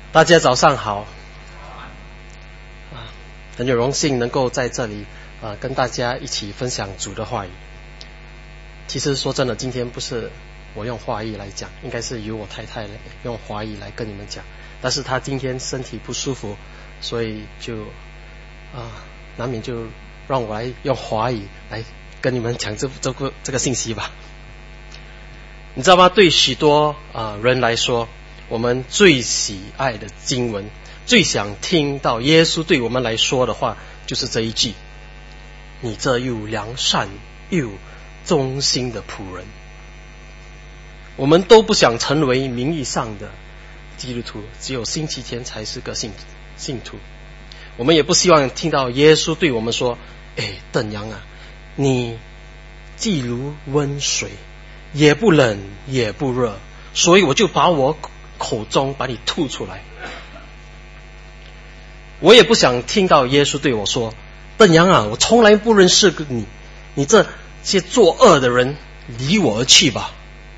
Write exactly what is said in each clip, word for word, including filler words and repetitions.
大家早上好，啊，很有荣幸能够在这里啊跟大家一起分享主的话语。其实说真的，今天不是我用华语来讲，应该是由我太太用华语来跟你们讲，但是她今天身体不舒服，所以就啊难免就让我来用华语来跟你们讲这这个这个信息吧。你知道吗？对许多啊人来说，我们最喜爱的经文，最想听到耶稣对我们来说的话，就是这一句：你这又良善又忠心的仆人。我们都不想成为名义上的基督徒，只有星期天才是个信信徒。我们也不希望听到耶稣对我们说：哎，邓阳啊，你既如温水，也不冷也不热，所以我就把我口中把你吐出来。我也不想听到耶稣对我说：邓阳啊，我从来不认识你，你这些作恶的人离我而去吧。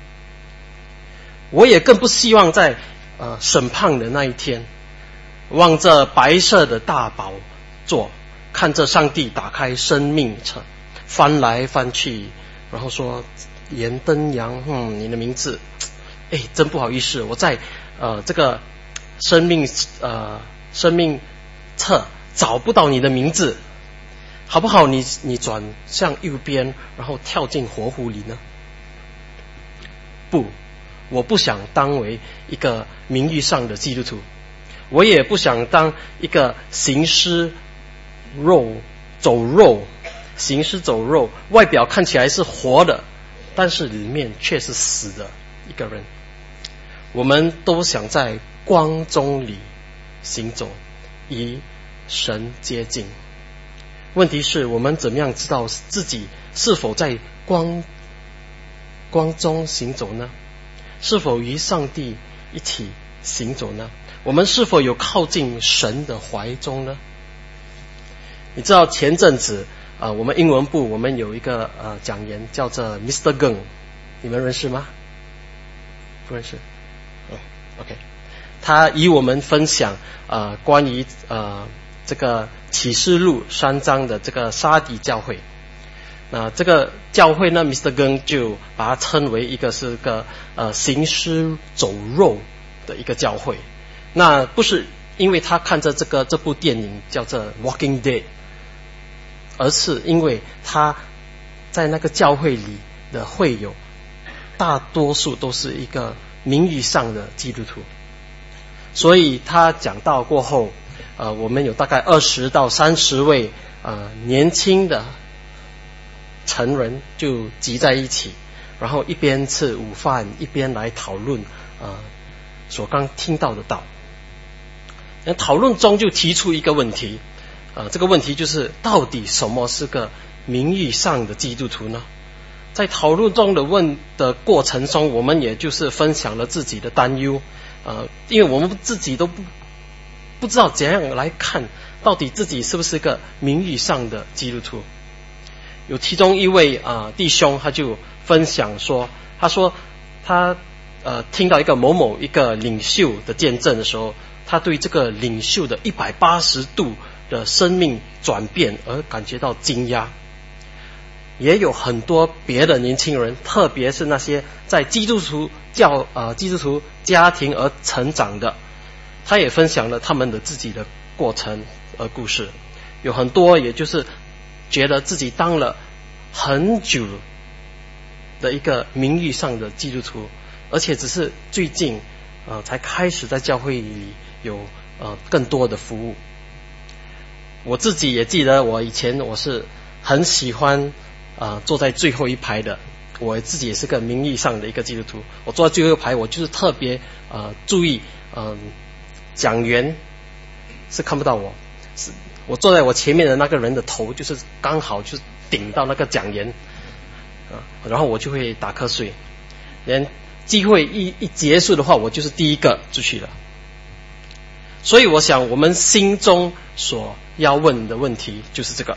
我也更不希望在呃审判的那一天，望着白色的大宝座，看着上帝打开生命册，翻来翻去，然后说：严登阳，嗯，你的名字，哎，真不好意思，我在呃这个生命呃生命册找不到你的名字，好不好？你你转向右边，然后跳进火湖里呢？不，我不想当为一个名誉上的基督徒，我也不想当一个行尸肉走肉，行尸走肉，外表看起来是活的，但是里面却是死的一个人。我们都想在光中里行走，与神接近。问题是我们怎么样知道自己是否在光光中行走呢？是否与上帝一起行走呢？我们是否有靠近神的怀中呢？你知道前阵子啊、呃，我们英文部我们有一个呃讲员叫做 Mister Geng， 你们认识吗？不认识？哦 ，OK， 他与我们分享呃关于呃这个启示录三章的这个沙底教会。那这个教会呢 ，Mister Geng 就把它称为一个是个呃行尸走肉的一个教会。那不是因为他看着这个这部电影叫做《Walking Dead》，而是因为他在那个教会里的会友，大多数都是一个名义上的基督徒。所以他讲到过后，呃，我们有大概二十到三十位呃年轻的成人就集在一起，然后一边吃午饭，一边来讨论呃所刚听到的道。那讨论中就提出一个问题，呃，这个问题就是到底什么是个名义上的基督徒呢？在讨论中的问的过程中，我们也就是分享了自己的担忧，呃，因为我们自己都不不知道怎样来看，到底自己是不是个名义上的基督徒。有其中一位啊、呃、弟兄，他就分享说，他说他呃听到一个某某一个领袖的见证的时候，他对这个领袖的一百八十度的生命转变而感觉到惊讶。也有很多别的年轻人，特别是那些在基督徒教呃基督徒家庭而成长的，他也分享了他们的自己的过程和故事。有很多也就是觉得自己当了很久的一个名誉上的基督徒，而且只是最近呃才开始在教会里有呃更多的服务。我自己也记得，我以前我是很喜欢呃坐在最后一排的，我自己也是个名义上的一个基督徒。我坐在最后一排，我就是特别呃注意嗯、呃、讲员是看不到我，是我坐在我前面的那个人的头就是刚好就顶到那个讲员啊，然后我就会打瞌睡。连机会一一结束的话，我就是第一个出去了。所以我想我们心中所要问的问题就是这个：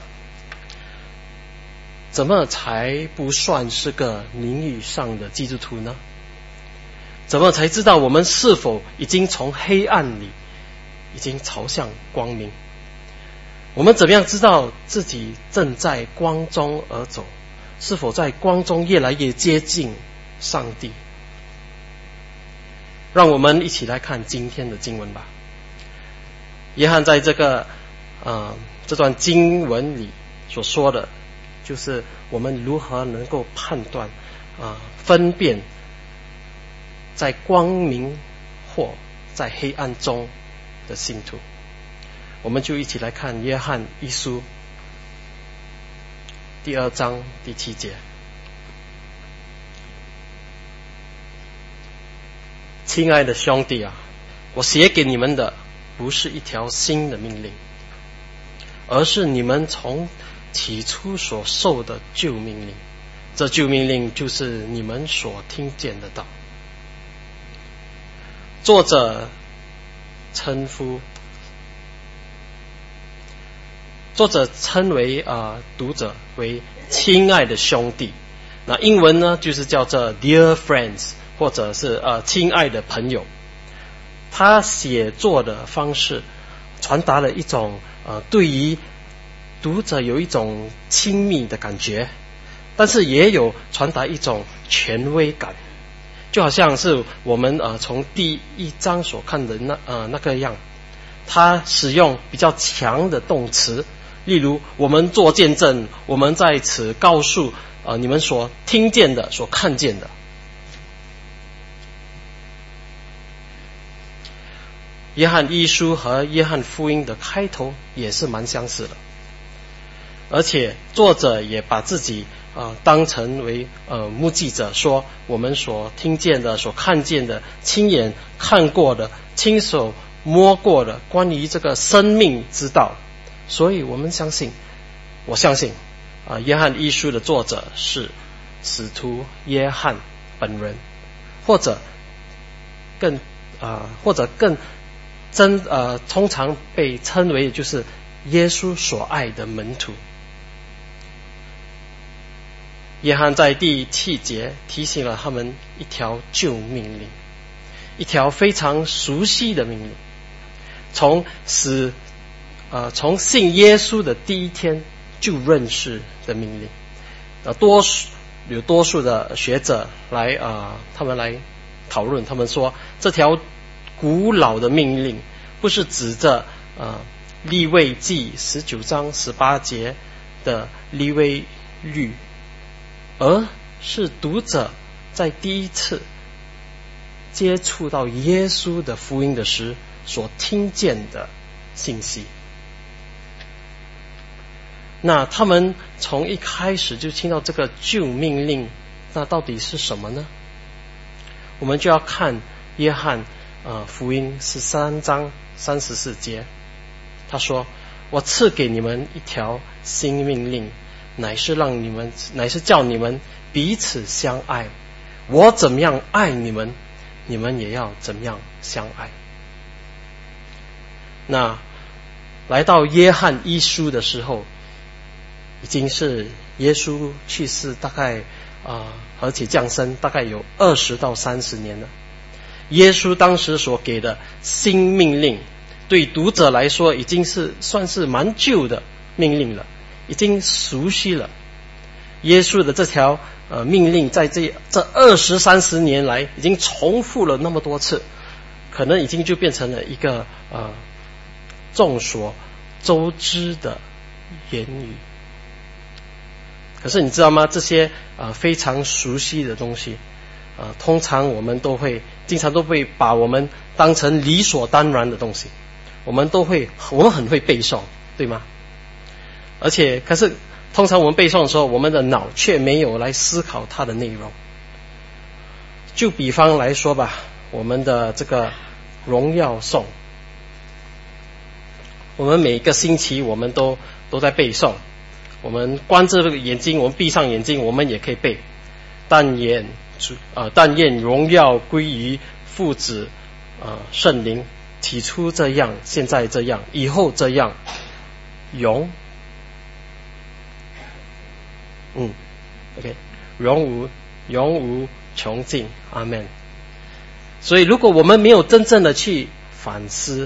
怎么才不算是个名义上的基督徒呢？怎么才知道我们是否已经从黑暗里已经朝向光明。我们怎么样知道自己正在光中而走？是否在光中越来越接近上帝？让我们一起来看今天的经文吧。约翰在这个呃这段经文里所说的，就是我们如何能够判断啊、呃、分辨在光明或在黑暗中的信徒。我们就一起来看约翰一书第二章第七节。亲爱的兄弟啊，我写给你们的不是一条新的命令，而是你们从起初所受的旧命令。这旧命令就是你们所听见的道。作者称呼作者称为啊、呃、读者为亲爱的兄弟。那英文呢就是叫做 Dear Friends， 或者是呃亲爱的朋友。他写作的方式传达了一种呃对于读者有一种亲密的感觉，但是也有传达一种权威感，就好像是我们呃从第一章所看的那呃那个样。他使用比较强的动词，例如我们做见证，我们在此告诉呃你们所听见的所看见的。约翰一书和约翰福音的开头也是蛮相似的，而且作者也把自己呃当成为呃目击者，说我们所听见的所看见的亲眼看过的亲手摸过的关于这个生命之道。所以我们相信我相信啊、呃，约翰一书的作者是使徒约翰本人，或者更啊、呃、或者更真呃通常被称为就是耶稣所爱的门徒。约翰在第七节提醒了他们一条旧命令，一条非常熟悉的命令，从使呃从信耶稣的第一天就认识的命令。呃，多数有多数的学者来啊、呃，他们来讨论，他们说这条古老的命令不是指着呃利未记十九章十八节的利未律，而是读者在第一次接触到耶稣的福音的时所听见的信息。那他们从一开始就听到这个旧命令，那到底是什么呢？我们就要看约翰呃福音十三章三十四节，他说：我赐给你们一条新命令，乃是让你们乃是叫你们彼此相爱。我怎么样爱你们，你们也要怎么样相爱。那来到约翰一书的时候，已经是耶稣去世大概啊、呃，而且降生大概有二十到三十年了。耶稣当时所给的新命令，对读者来说已经是算是蛮旧的命令了，已经熟悉了。耶稣的这条呃命令，在这这二十三十年来，已经重复了那么多次，可能已经就变成了一个呃众所周知的言语。可是你知道吗？这些呃非常熟悉的东西，呃，通常我们都会经常都会把我们当成理所当然的东西，我们都会我们很会背诵，对吗？而且可是通常我们背诵的时候，我们的脑却没有来思考它的内容。就比方来说吧，我们的这个荣耀颂，我们每个星期我们都都在背诵，我们关着这个眼睛，我们闭上眼睛，我们也可以背。但愿呃，但愿荣耀归于父子呃圣灵，起初这样，现在这样，以后这样，永嗯 ，OK， 永无永无穷尽，阿们。所以，如果我们没有真正的去反思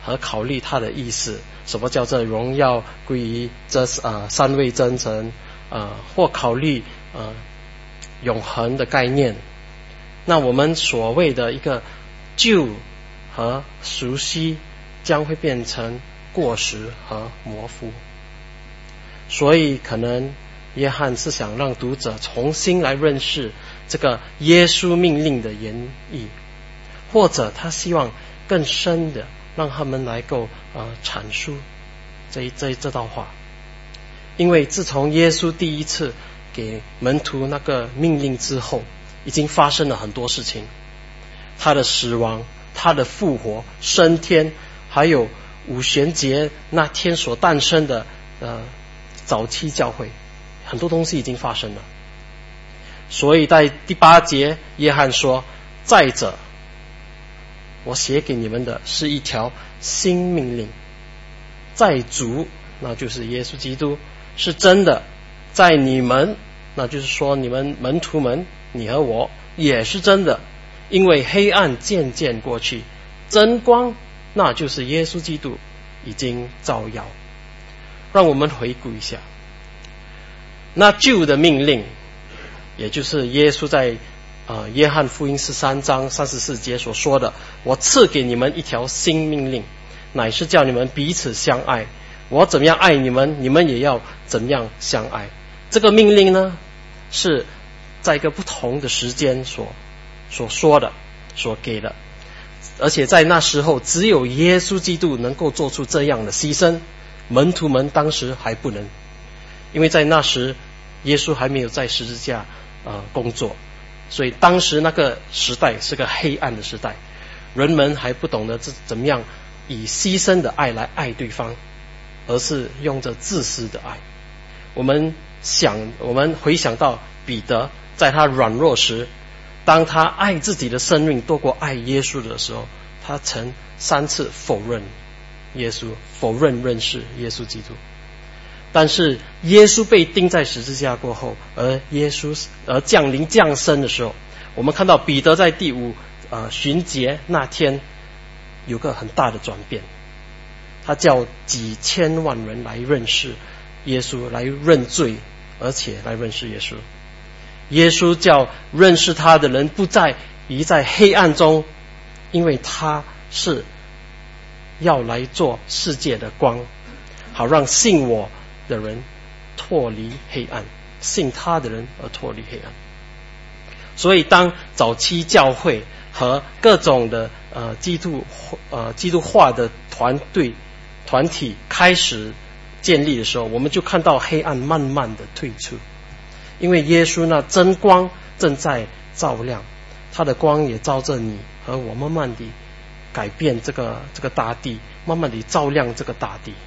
和考虑他的意思，什么叫做荣耀归于这呃三位真神，呃或考虑呃永恒的概念，那我们所谓的一个旧和熟悉将会变成过时和模糊。所以可能约翰是想让读者重新来认识这个耶稣命令的原意，或者他希望更深的让他们来够呃阐述这这这道话。因为自从耶稣第一次给门徒那个命令之后，已经发生了很多事情，他的死亡，他的复活，升天，还有五旬节那天所诞生的呃早期教会，很多东西已经发生了。所以在第八节约翰说，再者我写给你们的是一条新命令，在主，那就是耶稣基督是真的，在你们，那就是说你们门徒们，你和我也是真的，因为黑暗渐渐过去，真光，那就是耶稣基督已经照耀。让我们回顾一下那旧的命令，也就是耶稣在呃约翰福音十三章三十四节所说的，我赐给你们一条新命令，乃是叫你们彼此相爱，我怎么样爱你们，你们也要怎样相爱。这个命令呢，是在一个不同的时间所所说的，所给的，而且在那时候只有耶稣基督能够做出这样的牺牲，门徒们当时还不能，因为在那时耶稣还没有在十字架呃工作，所以当时那个时代是个黑暗的时代，人们还不懂得怎么样以牺牲的爱来爱对方，而是用着自私的爱。我们想，我们回想到彼得在他软弱时，当他爱自己的生命多过爱耶稣的时候，他曾三次否认耶稣，否认认识耶稣基督。但是耶稣被钉在十字架过后，而耶稣而降临降生的时候，我们看到彼得在第五呃旬节那天有个很大的转变，他叫几千万人来认识耶稣，来认罪，而且来认识耶稣。耶稣叫认识他的人不再移在黑暗中，因为他是要来做世界的光，好让信我的人脱离黑暗，信他的人而脱离黑暗。所以当早期教会和各种的呃基督呃基督化的团队团体开始建立的时候，我们就看到黑暗慢慢的退出，因为耶稣那真光正在照亮，他的光也照着你和我，慢慢地改变这个这个大地，慢慢地照亮这个大地。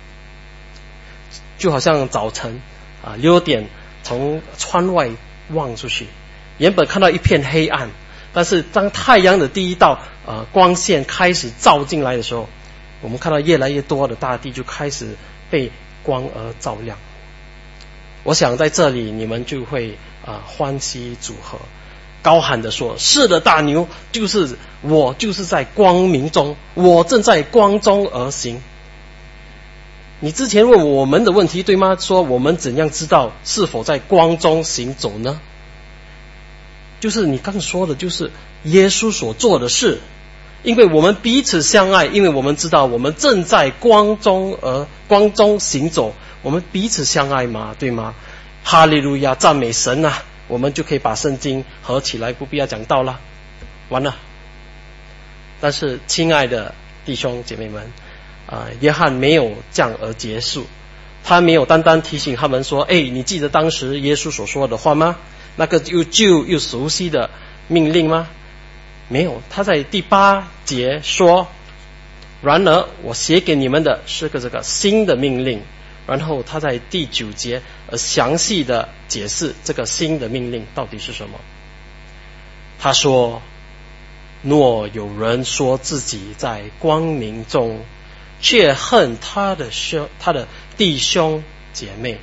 就好像早晨啊，六点从窗外望出去，原本看到一片黑暗，但是当太阳的第一道呃光线开始照进来的时候，我们看到越来越多的大地就开始被光而照亮。我想在这里你们就会啊、呃、欢喜主和，高喊的说，是的，大牛，就是我，就是在光明中，我正在光中而行。你之前问我们的问题对吗？说我们怎样知道是否在光中行走呢？就是你刚说的，就是耶稣所做的事，因为我们彼此相爱，因为我们知道我们正在光中而光中行走，我们彼此相爱嘛，对吗？哈利路亚，赞美神啊！我们就可以把圣经合起来，不必要讲道了，完了。但是亲爱的弟兄姐妹们，啊、呃，约翰没有这样而结束，他没有单单提醒他们说，哎，你记得当时耶稣所说的话吗？那个又旧又熟悉的命令吗？没有，他在第八节说，然而我写给你们的是个这个新的命令。然后他在第九节呃详细的解释这个新的命令到底是什么。他说，若有人说自己在光明中，却恨他的兄他的弟兄姐妹，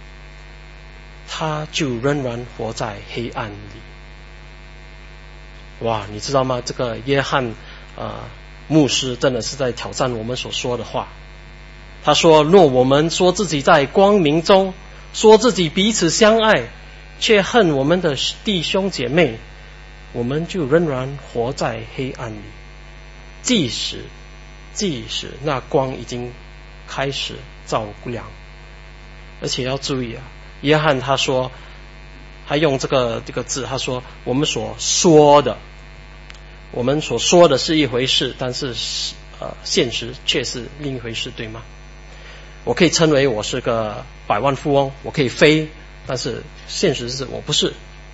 他就仍然活在黑暗里。哇，你知道吗？这个约翰呃牧师真的是在挑战我们所说的话。他说，若我们说自己在光明中，说自己彼此相爱，却恨我们的弟兄姐妹，我们就仍然活在黑暗里。即使即使那光已经开始照亮。而且要注意啊，约翰他说，他用这个这个字，他说我们所说的，我们所说的是一回事，但是呃现实却是另一回事，对吗？我可以称为我是个百万富翁，我可以飞，但是现实是我不是。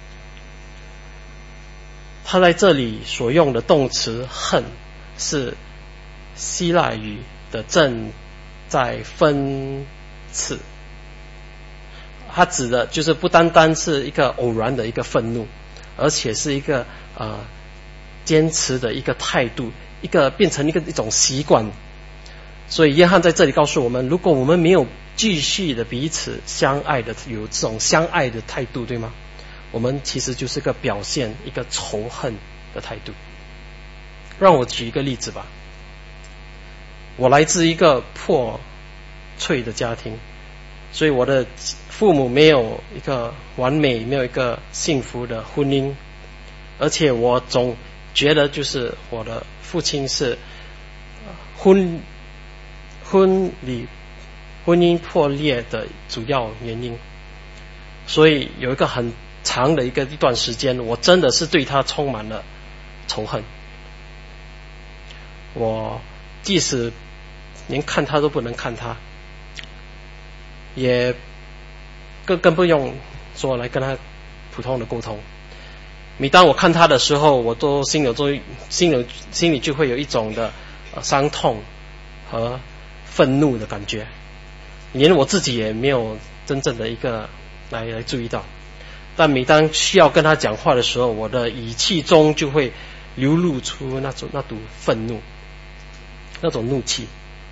他在这里所用的动词恨是希腊语的正在分词，它指的就是不单单是一个偶然的一个愤怒，而且是一个呃坚持的一个态度，一个变成一个一种习惯。所以约翰在这里告诉我们，如果我们没有继续的彼此相爱的，有这种相爱的态度，对吗？我们其实就是个表现一个仇恨的态度。让我举一个例子吧。我来自一个破碎的家庭，所以我的父母没有一个完美，没有一个幸福的婚姻，而且我总觉得就是我的父亲是婚婚礼婚姻破裂的主要原因。所以有一个很长的一个一段时间，我真的是对他充满了仇恨。我即使连看他都不能看他，也更更不用说来跟他普通的沟通。每当我看他的时候，我都心有都心有心里就会有一种的、呃、伤痛和愤怒的感觉，连我自己也没有真正的一个来来注意到。但每当需要跟他讲话的时候，我的语气中就会流露出那种那股愤怒，那种怒气。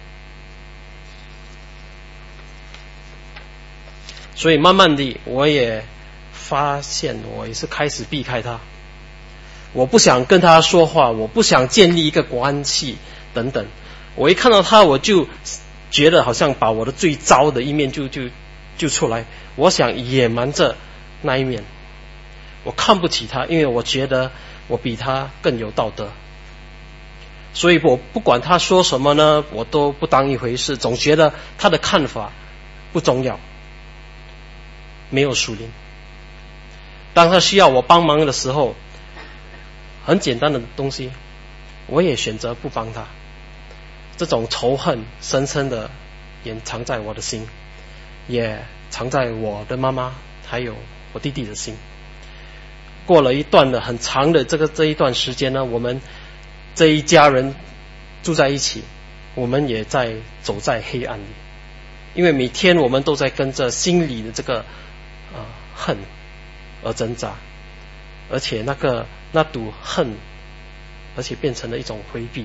所以慢慢地我也发现，我也是开始避开他，我不想跟他说话，我不想建立一个关系等等。我一看到他，我就觉得好像把我的最糟的一面就就就出来，我想掩瞒着那一面。我看不起他，因为我觉得我比他更有道德，所以我不管他说什么呢，我都不当一回事，总觉得他的看法不重要，没有属灵。当他需要我帮忙的时候，很简单的东西我也选择不帮他。这种仇恨深深的掩藏在我的心，也藏在我的妈妈还有我弟弟的心。过了一段的很长的这个这一段时间呢，我们这一家人住在一起，我们也在走在黑暗里，因为每天我们都在跟着心里的这个呃恨而挣扎，而且那个那堵恨，而且变成了一种回避。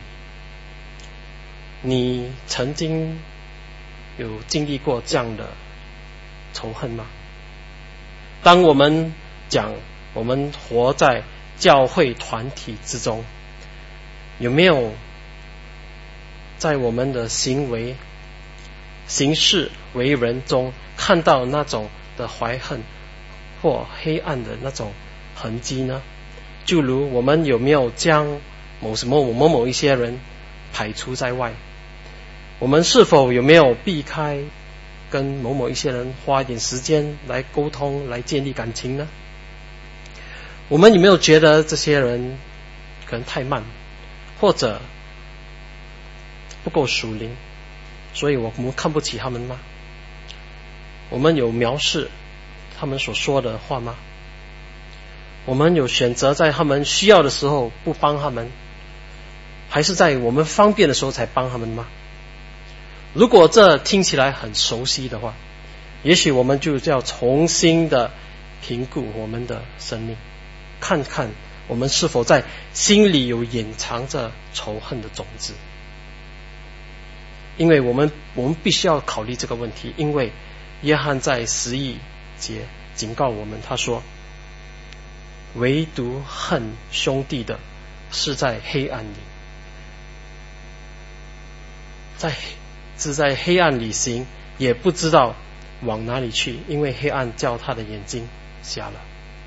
你曾经有经历过这样的仇恨吗？当我们讲我们活在教会团体之中，有没有在我们的行为行事为人中看到那种的怀恨或黑暗的那种痕迹呢？就如我们有没有将某什么某某一些人排除在外？我们是否有没有避开跟某某一些人花一点时间来沟通，来建立感情呢？我们有没有觉得这些人可能太慢，或者不够属灵，所以我们看不起他们吗？我们有藐视他们所说的话吗？我们有选择在他们需要的时候不帮他们，还是在我们方便的时候才帮他们吗？如果这听起来很熟悉的话，也许我们就要重新的评估我们的生命，看看我们是否在心里有隐藏着仇恨的种子。因为我们我们必须要考虑这个问题，因为约翰在十一节警告我们，他说唯独恨兄弟的是在黑暗里， 在是在黑暗里行，也不知道往哪里去，因为黑暗叫他的眼睛瞎了。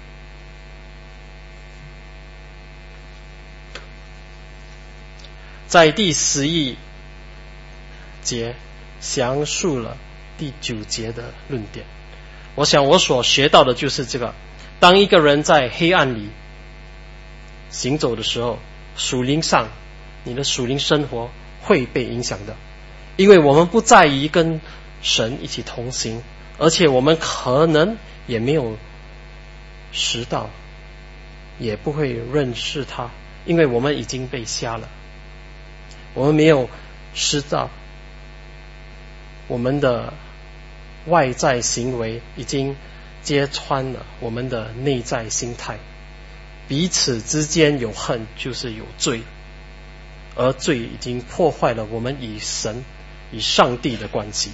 在第十一节详述了第九节的论点。我想我所学到的就是这个：当一个人在黑暗里行走的时候，属灵上你的属灵生活会被影响的，因为我们不在于跟神一起同行，而且我们可能也没有识到，也不会认识他，因为我们已经被瞎了。我们没有识到我们的外在行为已经揭穿了我们的内在心态，彼此之间有恨就是有罪，而罪已经破坏了我们与神与上帝的关系。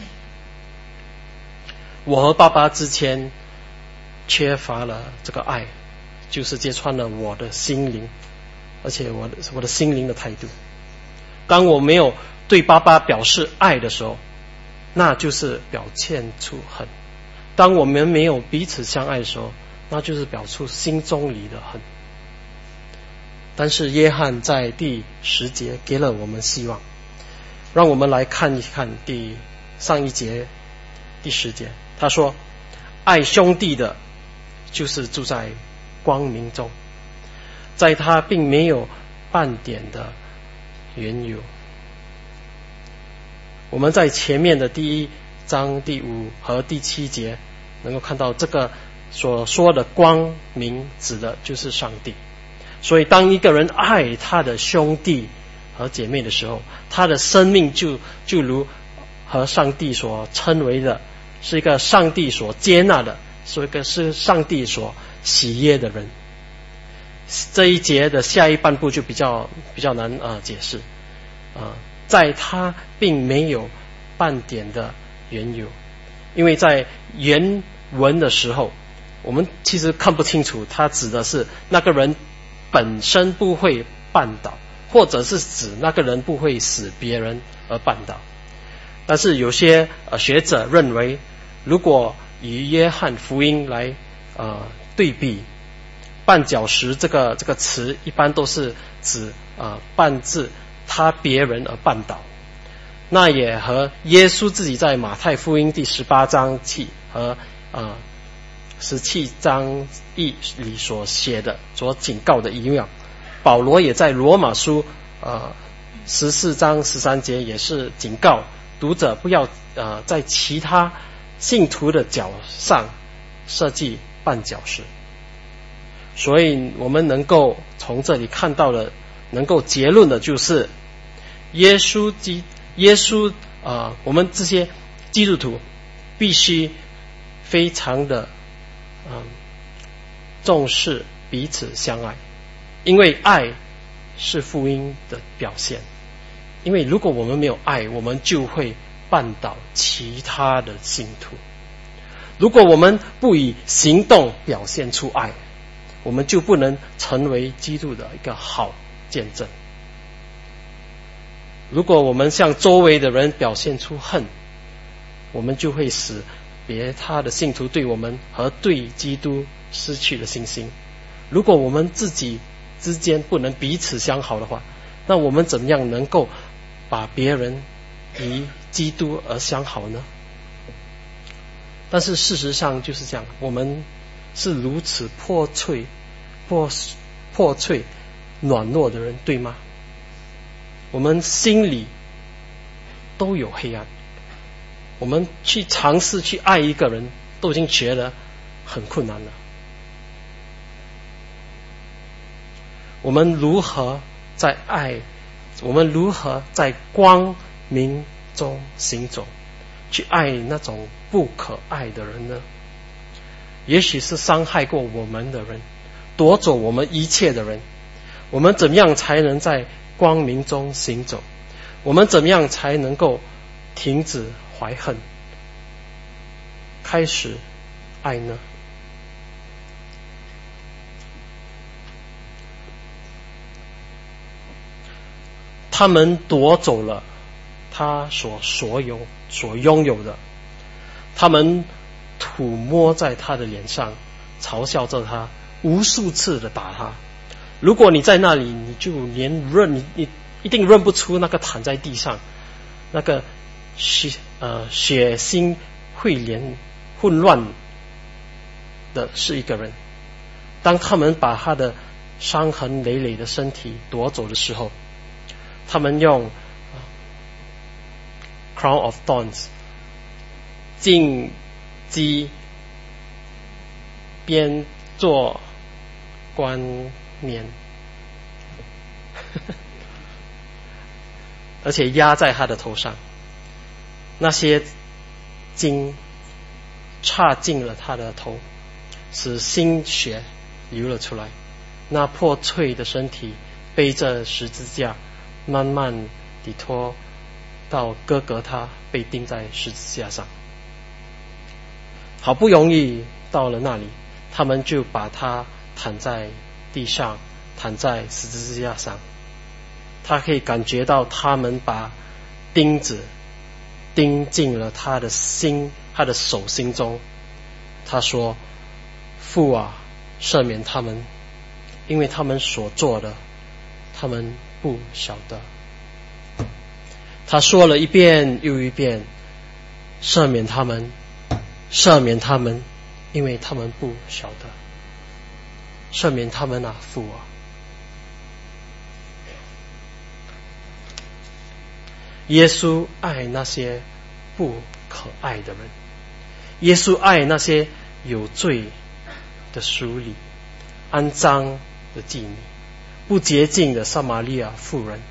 我和爸爸之间缺乏了这个爱，就是揭穿了我的心灵，而且我的我的心灵的态度。当我没有对爸爸表示爱的时候，那就是表现出恨；当我们没有彼此相爱的时候，那就是表出心中里的恨。但是约翰在第十节给了我们希望，让我们来看一看第上一节第十节，他说爱兄弟的就是住在光明中，在他并没有半点的缘由。我们在前面的第一章第五和第七节能够看到，这个所说的光明指的就是上帝。所以当一个人爱他的兄弟和姐妹的时候，他的生命就就如和上帝所称为的是一个上帝所接纳的，是一个是上帝所喜悦的人。这一节的下一半部就比较比较难呃解释啊、呃，在他并没有半点的缘由，因为在原文的时候，我们其实看不清楚，他指的是那个人本身不会绊倒，或者是指那个人不会使别人而绊倒。但是有些呃学者认为，如果以约翰福音来呃对比，绊脚石这个这个词一般都是指呃绊至他别人而绊倒，那也和耶稣自己在马太福音第十八章七和呃十七章一里所写的所警告的一样。保罗也在罗马书呃十四章十三节也是警告读者不要呃在其他信徒的脚上设计绊脚石。所以我们能够从这里看到的，能够结论的就是耶稣基耶稣啊、呃，我们这些基督徒必须非常的嗯、呃、重视彼此相爱，因为爱是福音的表现。因为如果我们没有爱，我们就会绊倒其他的信徒。如果我们不以行动表现出爱，我们就不能成为基督的一个好见证。如果我们向周围的人表现出恨，我们就会使别他的信徒对我们和对基督失去了信心。如果我们自己之间不能彼此相好的话，那我们怎么样能够把别人以基督而相好呢？但是事实上就是这样，我们是如此破碎破破碎软弱的人，对吗？我们心里都有黑暗，我们去尝试去爱一个人都已经觉得很困难了。我们如何在爱我们如何在光明中行走，去爱那种不可爱的人呢？也许是伤害过我们的人，夺走我们一切的人。我们怎么样才能在光明中行走？我们怎么样才能够停止怀恨，开始爱呢？他们夺走了他所所有所拥有的。他们吐沫在他的脸上，嘲笑着他，无数次的打他。如果你在那里，你就连认你你一定认不出那个躺在地上那个血呃血腥汇连混乱的是一个人。当他们把他的伤痕累累的身体夺走的时候，他们用 crown of thorns 荆棘编做冠冕，而且压在他的头上。那些荆插进了他的头，使鲜血流了出来。那破碎的身体背着十字架，慢慢地拖到哥哥他被钉在十字架上。好不容易到了那里，他们就把他躺在地上，躺在十字架上。他可以感觉到他们把钉子钉进了他的心，他的手心中。他说：父啊，赦免他们，因为他们所做的，他们不晓得。他说了一遍又一遍，赦免他们，赦免他们，因为他们不晓得。赦免他们啊，父啊！耶稣爱那些不可爱的人，耶稣爱那些有罪的赎礼、肮脏的妓女、不洁净的撒玛利亚妇人、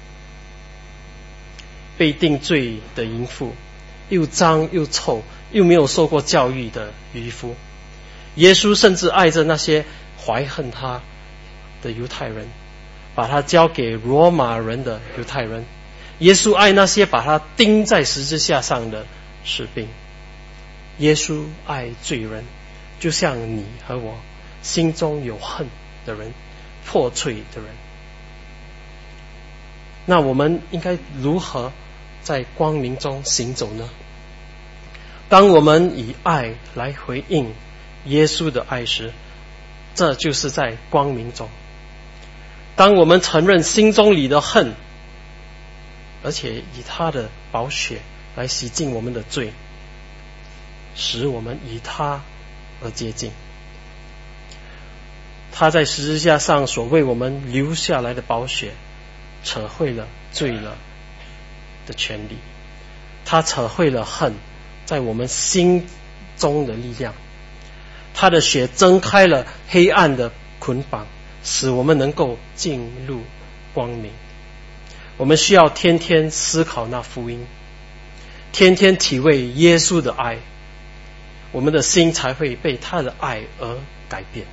被定罪的淫妇、又脏又臭又没有受过教育的渔夫。耶稣甚至爱着那些怀恨他的犹太人，把他交给罗马人的犹太人。耶稣爱那些把他钉在十字架上的士兵。耶稣爱罪人，就像你和我心中有恨的人，破碎的人。那我们应该如何在光明中行走呢？当我们以爱来回应耶稣的爱时，这就是在光明中。当我们承认心中里的恨，而且以他的宝血来洗净我们的罪，使我们以他而洁净。他在十字架上所为我们留下来的宝血，扯毁了罪了的权利，他扯毁了恨在我们心中的力量。他的血挣开了黑暗的捆绑，使我们能够进入光明。我们需要天天思考那福音，天天体会耶稣的爱，我们的心才会被他的爱而改变。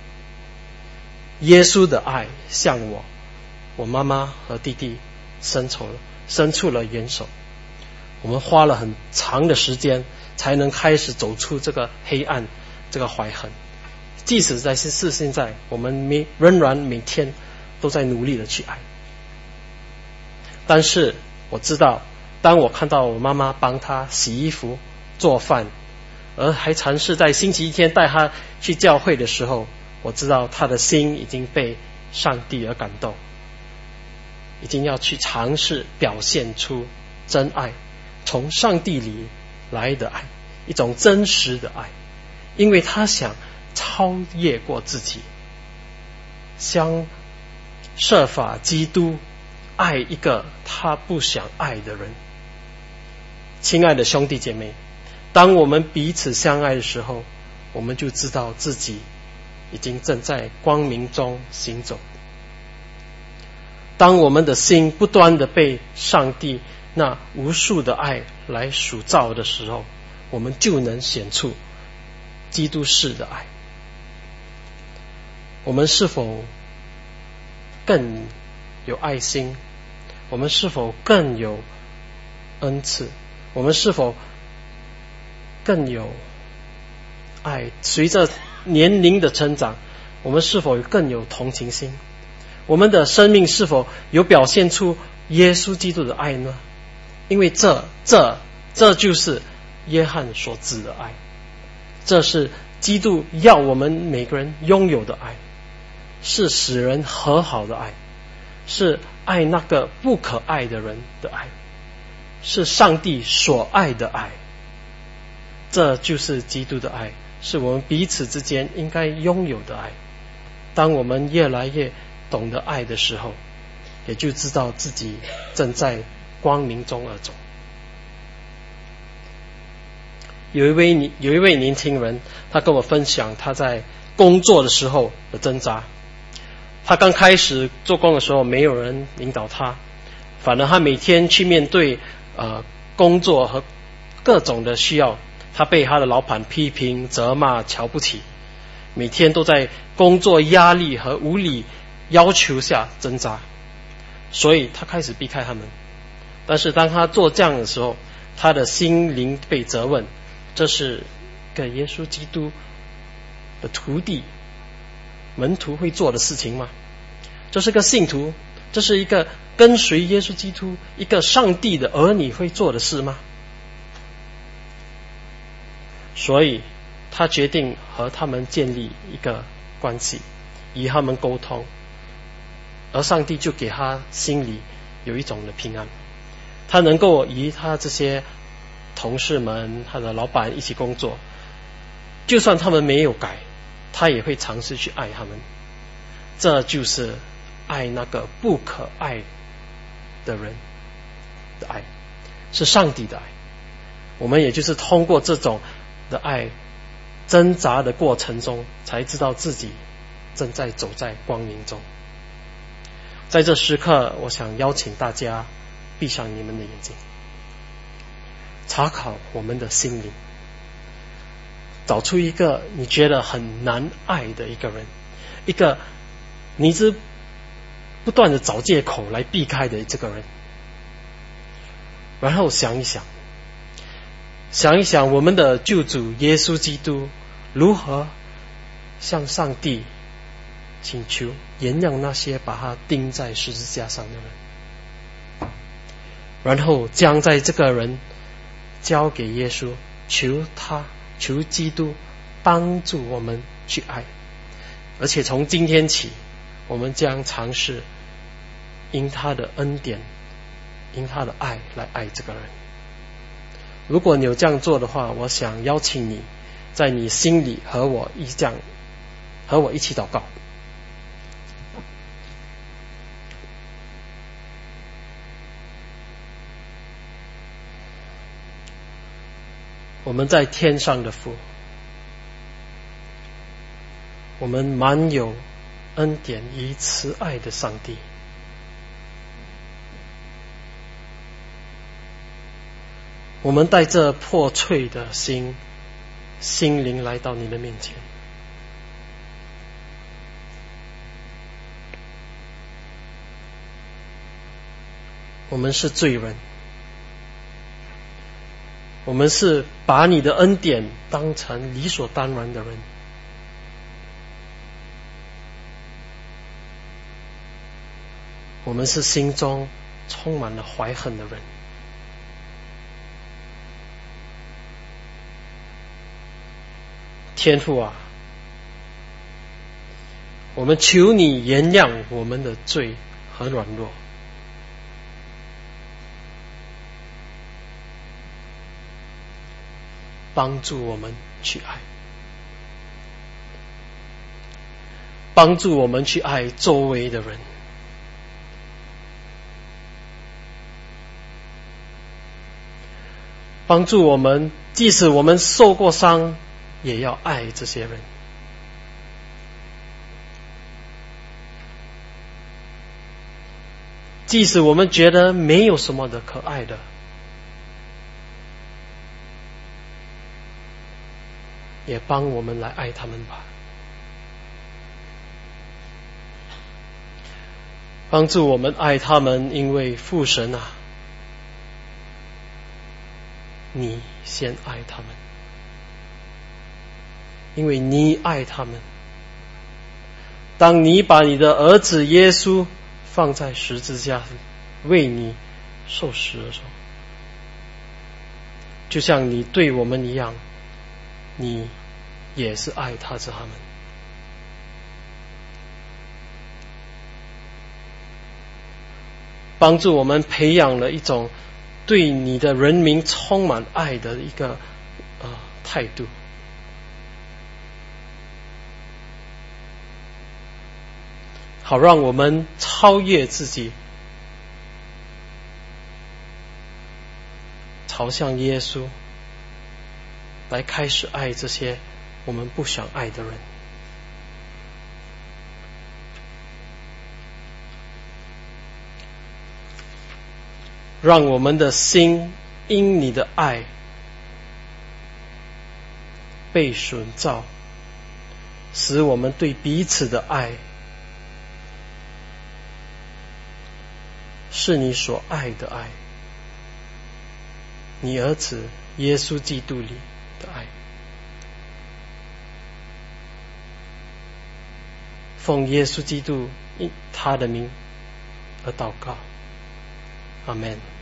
耶稣的爱向我、我妈妈和弟弟伸出了伸出了援手。我们花了很长的时间才能开始走出这个黑暗，这个怀恨。即使在是现在，我们每仍然每天都在努力的去爱。但是我知道，当我看到我妈妈帮她洗衣服、做饭，而还尝试在星期一天带她去教会的时候，我知道她的心已经被上帝而感动，已经要去尝试表现出真爱，从上帝里来的爱，一种真实的爱，因为她想超越过自己，想设法基督爱一个他不想爱的人。亲爱的兄弟姐妹，当我们彼此相爱的时候，我们就知道自己已经正在光明中行走。当我们的心不断的被上帝那无数的爱来塑造的时候，我们就能显出基督式的爱。我们是否更有爱心？我们是否更有恩赐？我们是否更有爱？随着年龄的增长，我们是否更有同情心？我们的生命是否有表现出耶稣基督的爱呢？ 因为这这这就是约翰所指的爱，这是基督要我们每个人拥有的爱，是使人和好的爱，是爱那个不可爱的人的爱，是上帝所爱的爱。这就是基督的爱，是我们彼此之间应该拥有的爱。当我们越来越懂得爱的时候，也就知道自己正在光明中而走。有一位有一位年轻人，他跟我分享他在工作的时候的挣扎。他刚开始做工的时候，没有人引导他，反而他每天去面对呃工作和各种的需要，他被他的老板批评、责骂、瞧不起，每天都在工作压力和无理要求下挣扎，所以他开始避开他们。但是当他做这样的时候，他的心灵被责问，这是个耶稣基督的徒弟门徒会做的事情吗？这是个信徒，这是一个跟随耶稣基督一个上帝的儿女会做的事吗？所以他决定和他们建立一个关系，与他们沟通，而上帝就给他心里有一种的平安，他能够与他这些同事们、他的老板一起工作，就算他们没有改，他也会尝试去爱他们。这就是爱那个不可爱的人的爱，是上帝的爱。我们也就是通过这种的爱挣扎的过程中，才知道自己正在走在光明中。在这时刻，我想邀请大家闭上你们的眼睛，查考我们的心灵，找出一个你觉得很难爱的一个人，一个你一直不断的找借口来避开的这个人，然后想一想想一想我们的救主耶稣基督如何向上帝请求原谅那些把他钉在十字架上的人，然后将在这个人交给耶稣，求他求基督帮助我们去爱。而且从今天起，我们将尝试因他的恩典，因他的爱来爱这个人。如果你有这样做的话，我想邀请你在你心里和我一这样和我一起祷告。我们在天上的父，我们满有恩典与慈爱的上帝，我们带着破碎的心心灵来到你的面前，我们是罪人，我们是把你的恩典当成理所当然的人，我们是心中充满了怀恨的人。天父啊，我们求你原谅我们的罪和软弱，帮助我们去爱，帮助我们去爱周围的人，帮助我们即使我们受过伤，也要爱这些人。即使我们觉得没有什么的可爱的，也帮我们来爱他们吧。帮助我们爱他们，因为父神啊，你先爱他们，因为你爱他们。当你把你的儿子耶稣放在十字架为你受死的时候， 就像你对我们一样，你也是爱他着他们。帮助我们培养了一种对你的人民充满爱的一个呃态度，好让我们超越自己，朝向耶稣，来开始爱这些我们不想爱的人。让我们的心因你的爱被塑造，使我们对彼此的爱是你所爱的爱，你儿子耶稣基督里的爱。奉耶稣基督他的名而祷告，阿们。